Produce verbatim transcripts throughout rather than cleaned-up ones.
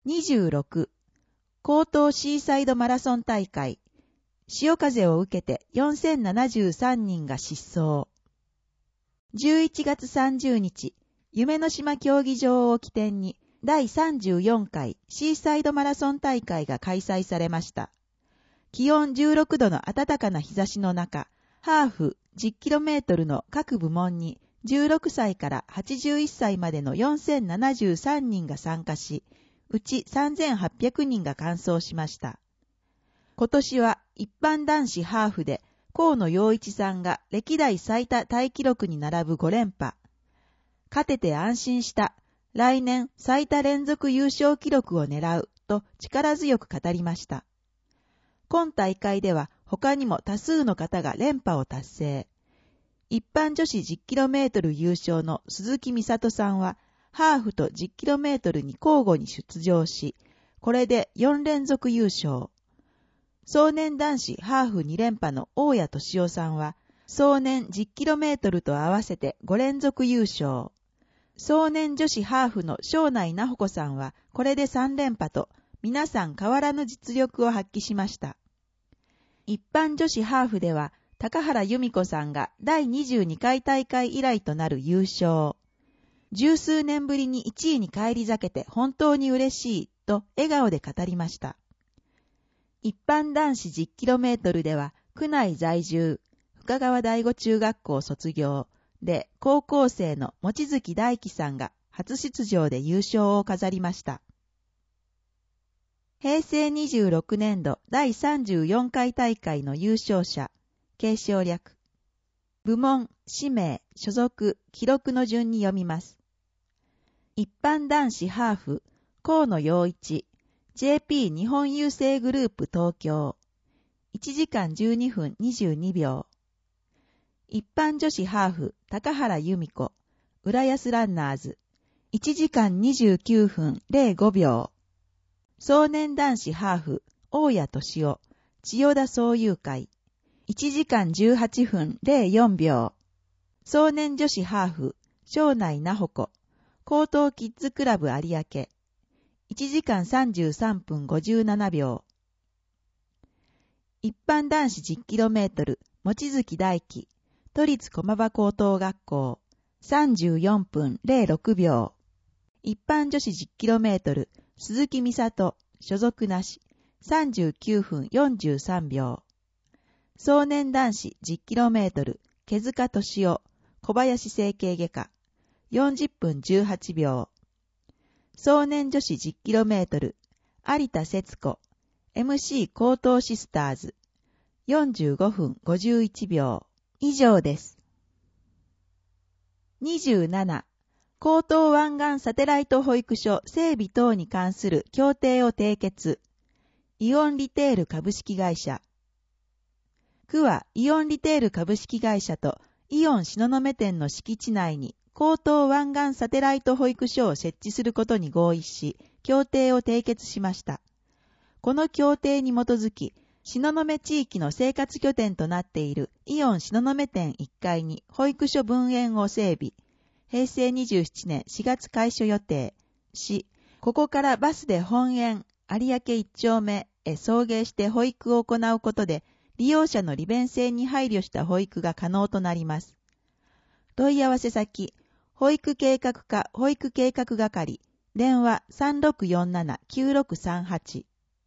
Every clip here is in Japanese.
にじゅうろく、江東シーサイドマラソン大会。潮風を受けてよんせんななじゅうさんにんが失踪。じゅういちがつさんじゅうにち、夢の島競技場を起点にだいさんじゅうよんかいシーサイドマラソン大会が開催されました。気温じゅうろくどの暖かな日差しの中、ハーフ じゅっキロメートル の各部門にじゅうろくさいからはちじゅういっさいまでのよんせんななじゅうさんにんが参加し、うちさんぜんはっぴゃくにんが完走しました。今年は一般男子ハーフで河野洋一さんが歴代最多タイ記録に並ぶごれんぱ。勝てて安心した。来年最多連続優勝記録を狙うと力強く語りました。今大会では他にも多数の方が連覇を達成。一般女子 じゅっキロメートル 優勝の鈴木美里さんはハーフと じゅっキロメートル に交互に出場し、これでよんれんぞく優勝。壮年男子ハーフにれんぱの大谷敏夫さんは、壮年 じゅっキロメートル と合わせてごれんぞく優勝。壮年女子ハーフの庄内奈穂子さんは、これでさんれんぱと、皆さん変わらぬ実力を発揮しました。一般女子ハーフでは、高原由美子さんがだいにじゅうにかい大会以来となる優勝。十数年ぶりにいちいに返り咲けて本当に嬉しいと笑顔で語りました。一般男子 じゅっキロメートル では、区内在住、深川第五中学校卒業で高校生の望月大輝さんが初出場で優勝を飾りました。へいせいにじゅうろくねんどだいさんじゅうよんかい大会の優勝者、継承略。部門、氏名、所属、記録の順に読みます。一般男子ハーフ、河野洋一、ジェーピー 日本郵政グループ東京。いちじかんじゅうにふんにじゅうにびょう。一般女子ハーフ、高原由美子、浦安ランナーズ。いちじかんにじゅうきゅうふんぜろごびょう。壮年男子ハーフ、大谷敏夫、千代田総友会。いちじかんじゅうはっぷんぜろよんびょう。壮年女子ハーフ、庄内奈穂子、江東キッズクラブ有明。いちじかんさんじゅうさんぷんごじゅうななびょう。一般男子 じゅっキロメートル、望月大輝、都立駒場高等学校、さんじゅうよんぷんぜろろくびょう。一般女子 じゅっキロメートル、鈴木美里、所属なし、さんじゅうきゅうふんよんじゅうさんびょう。壮年男子 じゅっキロメートル、毛塚敏夫、小林整形外科、よんじゅっぷんじゅうはちびょう。壮年女子 じゅっキロメートル、有田節子、エムシー 高等シスターズ、よんじゅうごふんごじゅういちびょう。以上です。にじゅうなな、江東湾岸サテライト保育所整備等に関する協定を締結。イオンリテール株式会社。区はイオンリテール株式会社とイオン東雲店の敷地内に江東湾岸サテライト保育所を設置することに合意し、協定を締結しました。この協定に基づき、東雲地域の生活拠点となっているイオン東雲店いっかいに保育所分園を整備。へいせいにじゅうななねんしがつ開所予定し、ここからバスで本園有明いっちょうめへ送迎して保育を行うことで、利用者の利便性に配慮した保育が可能となります。問い合わせ先、保育計画課保育計画係、電話 さんろくよんななきゅうろくさんはち。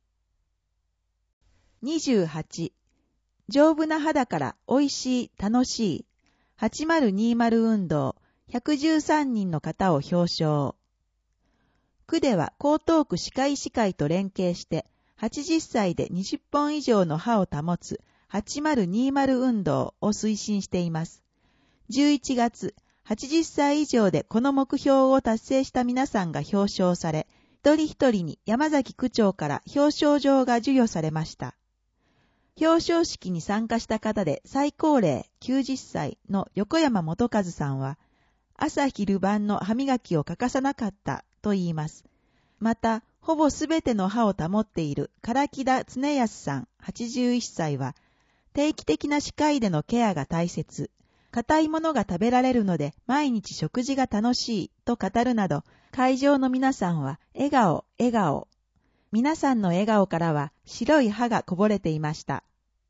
にじゅうはち、丈夫な肌からおいしい、楽しい、はちまるにまる運動、ひゃくじゅうさんにんの方を表彰。区では江東区歯科医師会と連携して、はちじゅっさいでにじゅっぽん以上の歯を保つはちまるにまる運動を推進しています。じゅういちがつ、はちじゅっさい以上でこの目標を達成した皆さんが表彰され、一人一人に山崎区長から表彰状が授与されました。表彰式に参加した方で最高齢きゅうじゅっさいの横山元和さんは、朝昼晩の歯磨きを欠かさなかったと言います。また、ほぼすべての歯を保っている唐木田恒康さんはちじゅういっさいは、定期的な歯科医でのケアが大切。硬いものが食べられるので毎日食事が楽しいと語るなど、会場の皆さんは笑顔、笑顔、 皆さんの笑顔からは白い歯がこぼれていました。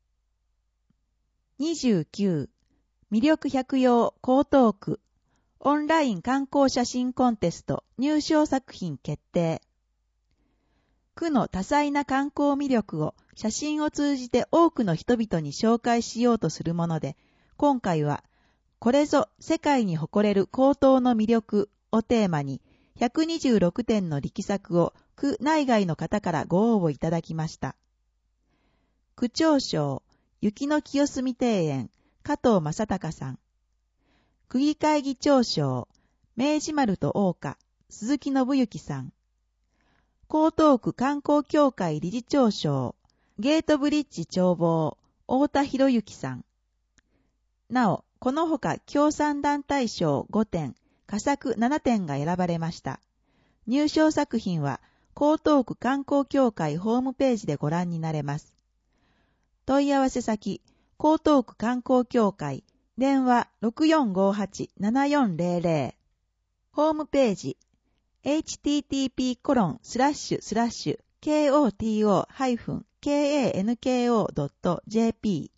にじゅうきゅう、魅力百葉江東区オンライン観光写真コンテスト入賞作品決定。区の多彩な観光魅力を写真を通じて多くの人々に紹介しようとするもので、今回はこれぞ世界に誇れる江東の魅力をテーマにひゃくにじゅうろくてんの力作を区内外の方からご応募いただきました。区長賞、雪の清澄庭園、加藤正隆さん。区議会議長賞、明治丸と大岡、鈴木信之さん。江東区観光協会理事長賞、ゲートブリッジ眺望、太田博之さん。なお、このほか協賛団体賞ごてん、佳作ななてんが選ばれました。入賞作品は、江東区観光協会ホームページでご覧になれます。問い合わせ先、江東区観光協会、電話 ろくよんごはち ななよんゼロゼロ。ホームページ、エイチティーティーピーコロンスラッシュスラッシュケーオーティーオーハイフンケーエーエヌケーオードットジェーピ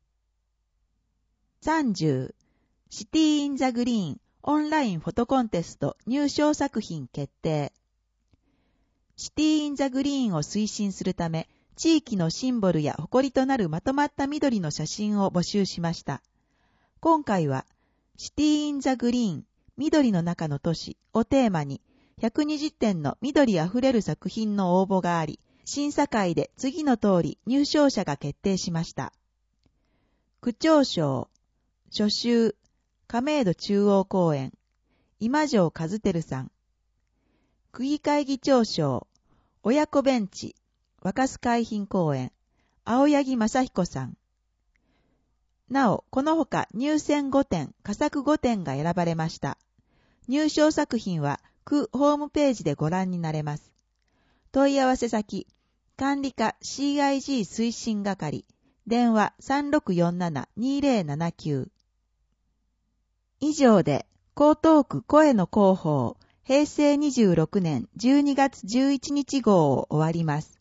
ー。さんじゅう、シティインザグリーンオンラインフォトコンテスト入賞作品決定。シティインザグリーンを推進するため、地域のシンボルや誇りとなるまとまった緑の写真を募集しました。今回は、シティインザグリーン、緑の中の都市をテーマに、ひゃくにじゅってんの緑あふれる作品の応募があり、審査会で次の通り入賞者が決定しました。区長賞、初秋、亀戸中央公園、今城和輝さん。区議会議長賞、親子ベンチ、若洲海浜公園、青柳正彦さん。なお、このほか入選ごてん、佳作ごてんが選ばれました。入賞作品は区ホームページでご覧になれます。問い合わせ先、管理課 シーアイジー 推進係、電話 さんろくよんなな にゼロななきゅう。以上で、江東区声の広報、へいせいにじゅうろくねんじゅうにがつじゅういちにち号を終わります。